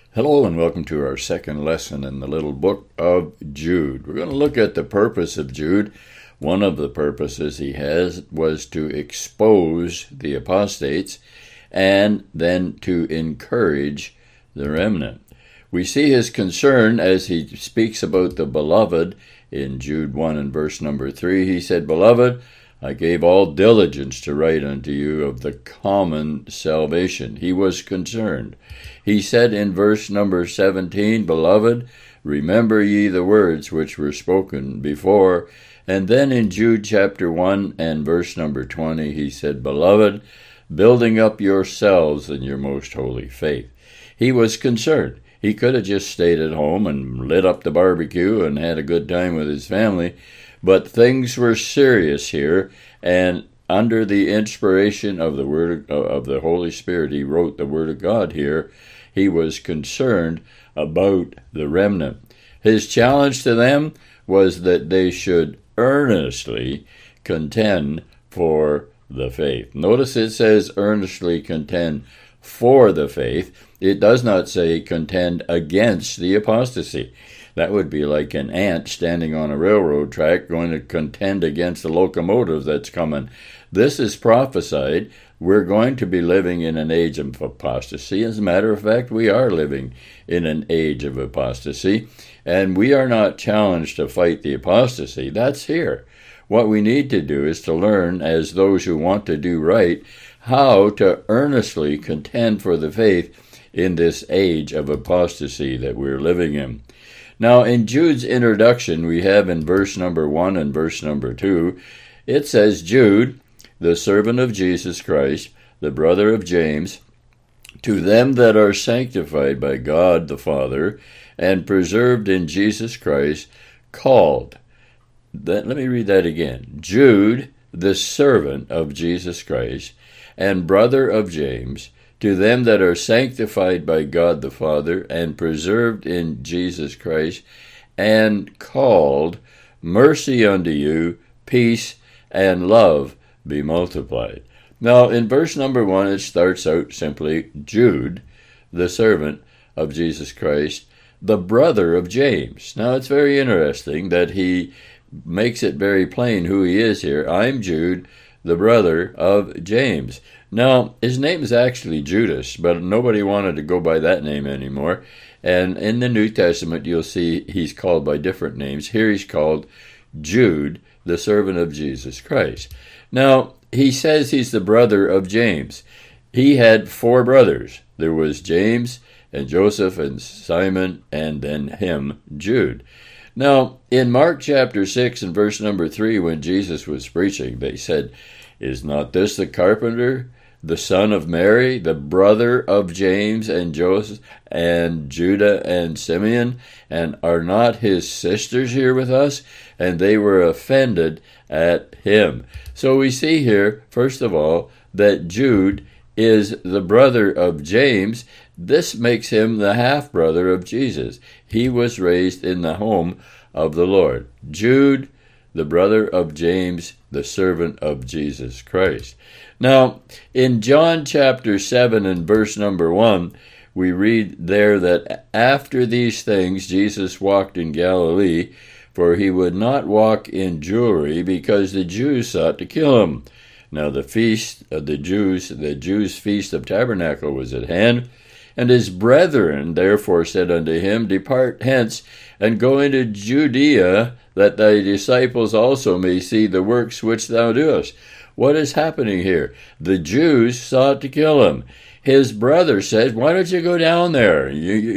Hello and welcome to our second lesson in the little book of Jude. We're going to look at the purpose of Jude. One of the purposes he has was to expose the apostates and then to encourage the remnant. We see his concern as he speaks about the beloved in Jude 1 and verse number 3. He said, "Beloved, I gave all diligence to write unto you of the common salvation." He was concerned. He said in verse number 17, "Beloved, remember ye the words which were spoken before." And then in Jude chapter 1 and verse number 20, he said, "Beloved, building up yourselves in your most holy faith." He was concerned. He could have just stayed at home and lit up the barbecue and had a good time with his family, but things were serious here, and under the inspiration of the word of the Holy Spirit, he wrote the Word of God here. He was concerned about the remnant. His challenge to them was that they should earnestly contend for the faith. Notice it says earnestly contend for the faith. It does not say contend against the apostasy. That would be like an ant standing on a railroad track going to contend against the locomotive that's coming. This is prophesied. We're going to be living in an age of apostasy. As a matter of fact, we are living in an age of apostasy, and we are not challenged to fight the apostasy. That's here. What we need to do is to learn, as those who want to do right, how to earnestly contend for the faith in this age of apostasy that we're living in. Now, in Jude's introduction, we have in verse number 1 and verse number 2, it says, "Jude, the servant of Jesus Christ, the brother of James, to them that are sanctified by God the Father and preserved in Jesus Christ, called." Let me read that again. "Jude, the servant of Jesus Christ and brother of James, to them that are sanctified by God the Father and preserved in Jesus Christ and called, mercy unto you, peace and love be multiplied." Now, in verse number 1, it starts out simply, "Jude, the servant of Jesus Christ, the brother of James." Now, it's very interesting that he makes it very plain who he is here. I'm Jude, the brother of James. Now, his name is actually Judas, but nobody wanted to go by that name anymore. And in the New Testament, you'll see he's called by different names. Here he's called Jude, the servant of Jesus Christ. Now, he says he's the brother of James. He had 4 brothers. There was James and Joseph and Simon and then him, Jude. Now, in Mark chapter 6 and verse number 3, when Jesus was preaching, they said, "Is not this the carpenter, the son of Mary, the brother of James and Joseph and Judah and Simeon? And are not his sisters here with us?" And they were offended at him. So we see here, first of all, that Jude is the brother of James. This makes him the half-brother of Jesus. He was raised in the home of the Lord. Jude, the brother of James, the servant of Jesus Christ. Now, in John chapter 7 and verse number 1, we read there that after these things Jesus walked in Galilee, for he would not walk in jewelry, because the Jews sought to kill him. Now the feast of the Jews feast of tabernacle was at hand, and his brethren therefore said unto him, "Depart hence, and go into Judea, that thy disciples also may see the works which thou doest." What is happening here? The Jews sought to kill him. His brother said, "Why don't you go down there?"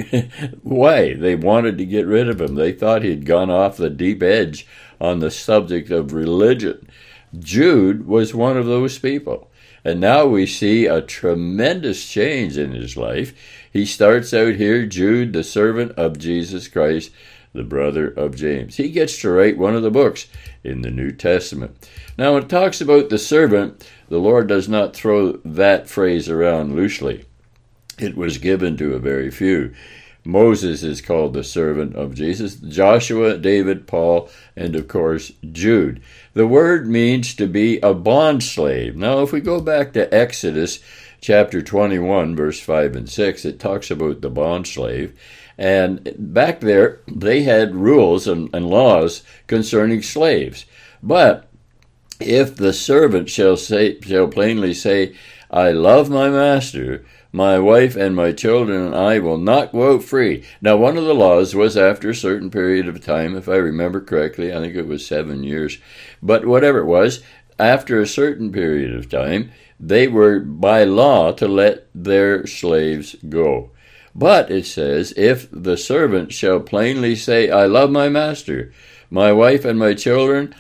Why? They wanted to get rid of him. They thought he'd gone off the deep edge on the subject of religion. Jude was one of those people. And now we see a tremendous change in his life. He starts out here, Jude, the servant of Jesus Christ, the brother of James. He gets to write one of the books in the New Testament. Now, when it talks about the servant, the Lord does not throw that phrase around loosely. It was given to a very few. Moses is called the servant of Jesus, Joshua, David, Paul, and of course Jude. The word means to be a bondslave. Now, if we go back to Exodus chapter 21, verse 5 and 6, it talks about the bond slave. And back there, they had rules and laws concerning slaves. But if the servant shall plainly say, I love my master, my wife and my children and I will not go out free. Now, one of the laws was after a certain period of time, if I remember correctly, I think it was 7 years, but whatever it was, after a certain period of time, they were by law to let their slaves go. But it says, if the servant shall plainly say, I love my master, my wife and my children,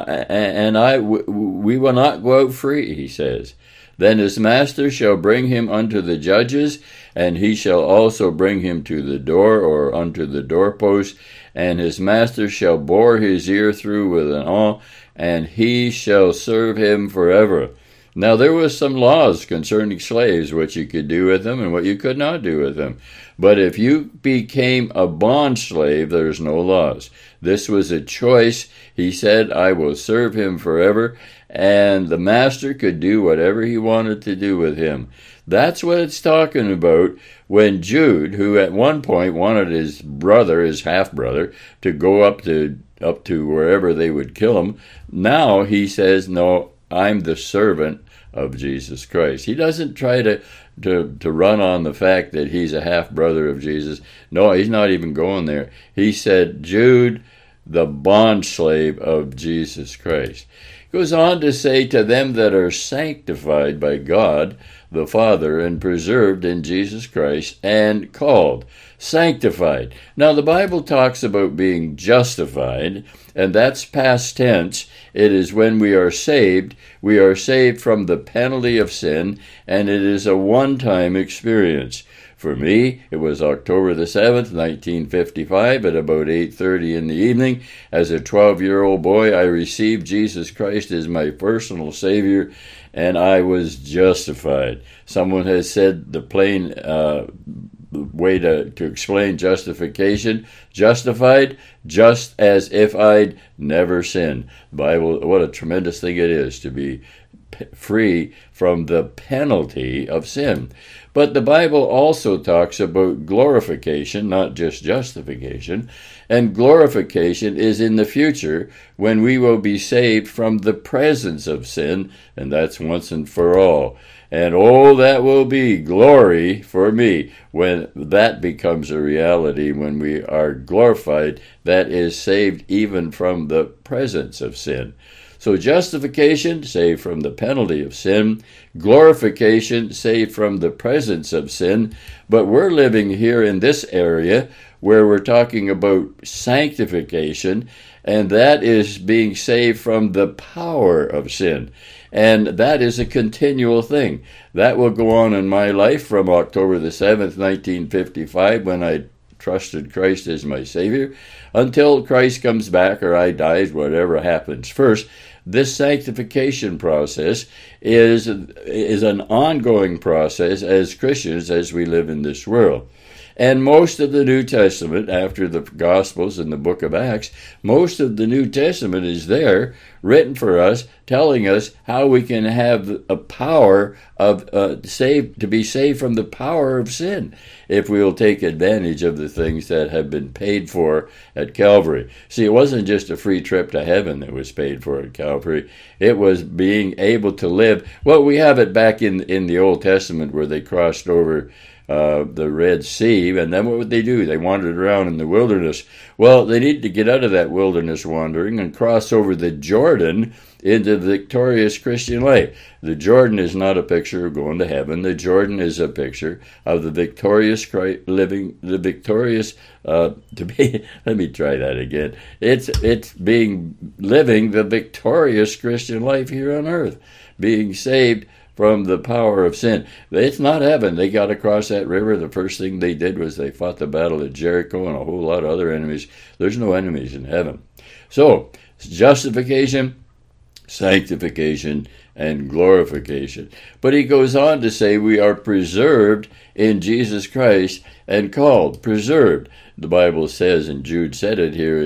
we will not go out free, he says. Then his master shall bring him unto the judges, and he shall also bring him to the door or unto the doorpost, and his master shall bore his ear through with an awl, and he shall serve him forever. Now there was some laws concerning slaves, what you could do with them and what you could not do with them. But if you became a bond slave, there's no laws. This was a choice. He said, I will serve him forever, and the master could do whatever he wanted to do with him. That's what it's talking about when Jude, who at one point wanted his brother, his half-brother, to go up to wherever they would kill him, now he says, no, I'm the servant of Jesus Christ. He doesn't try to run on the fact that he's a half-brother of Jesus. No, he's not even going there. He said, Jude, the bondslave of Jesus Christ. He goes on to say, to them that are sanctified by God the Father and preserved in Jesus Christ and called. Sanctified. Now the Bible talks about being justified, and that's past tense. It is when we are saved from the penalty of sin, and it is a one-time experience. For me, it was October the 7th, 1955, at about 8:30 in the evening. As a 12-year-old boy, I received Jesus Christ as my personal Savior, and I was justified. Someone has said the plain way to explain justification, justified, just as if I'd never sinned. The Bible, what a tremendous thing it is to be free from the penalty of sin. But the Bible also talks about glorification, not just justification, and glorification is in the future when we will be saved from the presence of sin, and that's once and for all. And oh, that will be glory for me when that becomes a reality, when we are glorified, that is saved even from the presence of sin. So justification, saved from the penalty of sin. Glorification, saved from the presence of sin. But we're living here in this area where we're talking about sanctification, and that is being saved from the power of sin. And that is a continual thing. That will go on in my life from October the 7th, 1955, when I trusted Christ as my Savior, until Christ comes back or I die, whatever happens first. This sanctification process is an ongoing process as Christians as we live in this world. And most of the New Testament, after the Gospels and the book of Acts, most of the New Testament is there, written for us, telling us how we can have a power of to be saved from the power of sin, if we will take advantage of the things that have been paid for at Calvary. See, it wasn't just a free trip to heaven that was paid for at Calvary. It was being able to live. Well, we have it back in the Old Testament where they crossed over the Red Sea, and then what would they do? They wandered around in the wilderness. Well, they need to get out of that wilderness wandering and cross over the Jordan into the victorious Christian life. The Jordan is not a picture of going to heaven. The Jordan is a picture of the victorious living, the victorious, let me try that again. It's living the victorious Christian life here on earth, being saved from the power of sin. It's not heaven. They got across that river. The first thing they did was they fought the battle of Jericho and a whole lot of other enemies. There's no enemies in heaven. So, justification, sanctification, and glorification. But he goes on to say we are preserved in Jesus Christ and called, preserved. The Bible says, and Jude said it here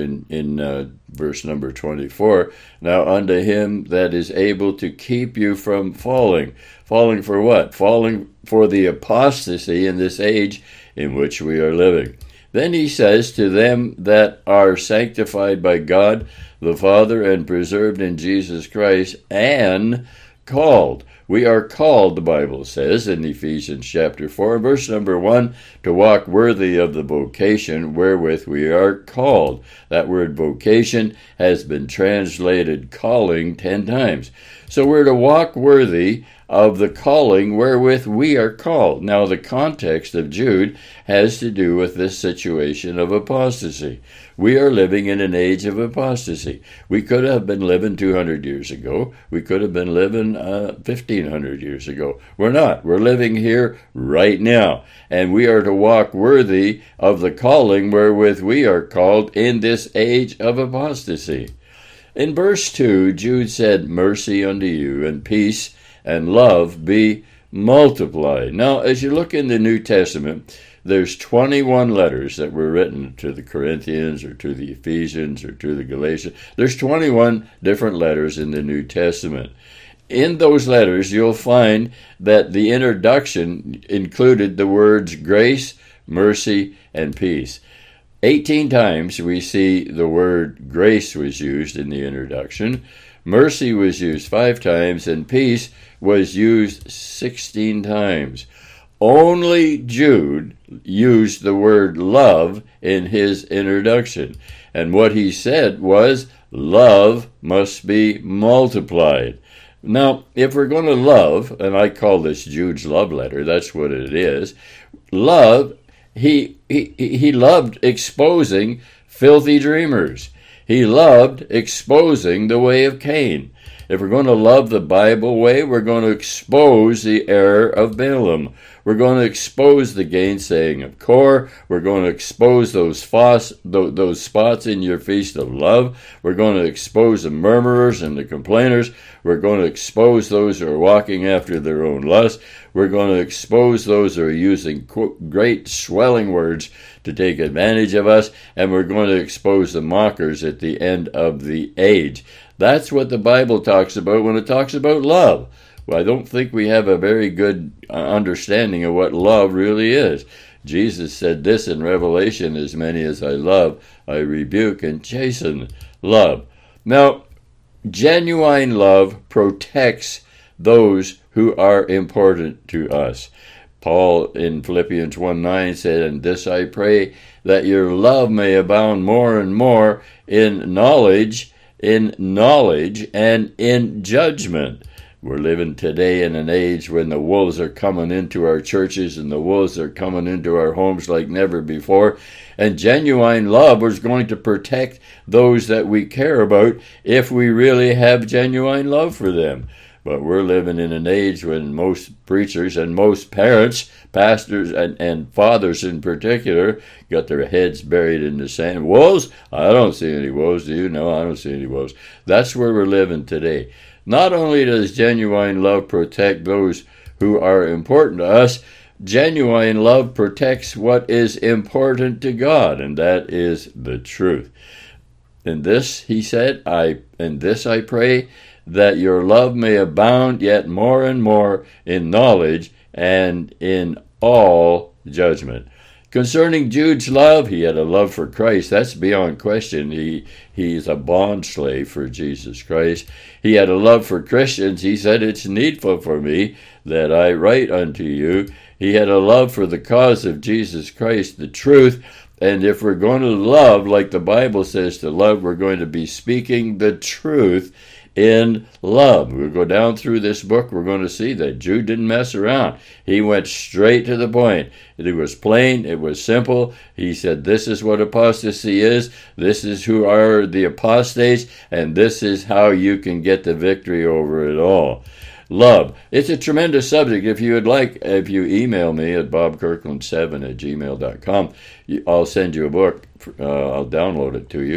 in verse number 24, now unto him that is able to keep you from falling. Falling for what? Falling for the apostasy in this age in which we are living. Then he says, to them that are sanctified by God the Father and preserved in Jesus Christ and called. We are called, the Bible says in Ephesians chapter 4, verse number 1, to walk worthy of the vocation wherewith we are called. That word vocation has been translated calling 10 times. So we're to walk worthy of the calling wherewith we are called. Now, the context of Jude has to do with this situation of apostasy. We are living in an age of apostasy. We could have been living 200 years ago. We could have been living 1,500 years ago. We're not. We're living here right now. And we are to walk worthy of the calling wherewith we are called in this age of apostasy. In verse 2, Jude said, mercy unto you, and peace and love be multiplied. Now, as you look in the New Testament, there's 21 letters that were written to the Corinthians or to the Ephesians or to the Galatians. There's 21 different letters in the New Testament. In those letters, you'll find that the introduction included the words grace, mercy, and peace. 18 times we see the word grace was used in the introduction. Mercy was used 5 times, and peace was used 16 times. Only Jude used the word love in his introduction. And what he said was, love must be multiplied. Now, if we're going to love, and I call this Jude's love letter, that's what it is, love, he loved exposing filthy dreamers. He loved exposing the way of Cain. If we're going to love the Bible way, we're going to expose the error of Balaam. We're going to expose the gainsaying of Kor. We're going to expose those spots in your feast of love. We're going to expose the murmurers and the complainers. We're going to expose those who are walking after their own lust. We're going to expose those who are using great swelling words to take advantage of us. And we're going to expose the mockers at the end of the age. That's what the Bible talks about when it talks about love. Well, I don't think we have a very good understanding of what love really is. Jesus said this in Revelation, as many as I love, I rebuke and chasten. Love. Now, genuine love protects those who are important to us. Paul in Philippians 1:9 said, and this I pray, that your love may abound more and more in knowledge and in judgment. We're living today in an age when the wolves are coming into our churches and the wolves are coming into our homes like never before. And genuine love is going to protect those that we care about if we really have genuine love for them. But we're living in an age when most preachers and most parents, pastors and fathers in particular, got their heads buried in the sand. Wolves? I don't see any wolves. Do you? No, I don't see any wolves. That's where we're living today. Not only does genuine love protect those who are important to us, genuine love protects what is important to God, and that is the truth. In this, he said, I pray, that your love may abound yet more and more in knowledge and in all judgment. Concerning Jude's love, he had a love for Christ. That's beyond question. He's a bond slave for Jesus Christ. He had a love for Christians. He said, it's needful for me that I write unto you. He had a love for the cause of Jesus Christ, the truth. And if we're going to love, like the Bible says to love, we're going to be speaking the truth in love. We'll go down through this book. We're going to see that Jude didn't mess around. He went straight to the point. It was plain. It was simple. He said, this is what apostasy is. This is who are the apostates. And this is how you can get the victory over it all. Love. It's a tremendous subject. If you would like, if you email me at bobkirkland7@gmail.com, I'll send you a book. I'll download it to you.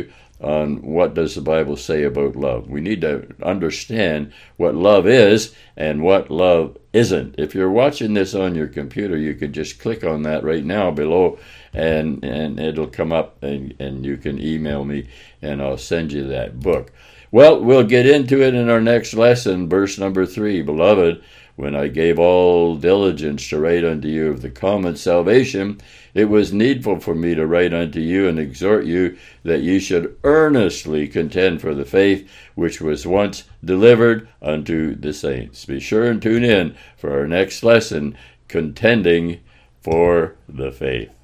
on what does the Bible say about love. We need to understand what love is and what love isn't. If you're watching this on your computer, you can just click on that right now below, and it'll come up, and you can email me, and I'll send you that book. Well, we'll get into it in our next lesson, verse number 3. Beloved, when I gave all diligence to write unto you of the common salvation, it was needful for me to write unto you and exhort you that ye should earnestly contend for the faith which was once delivered unto the saints. Be sure and tune in for our next lesson, Contending for the Faith.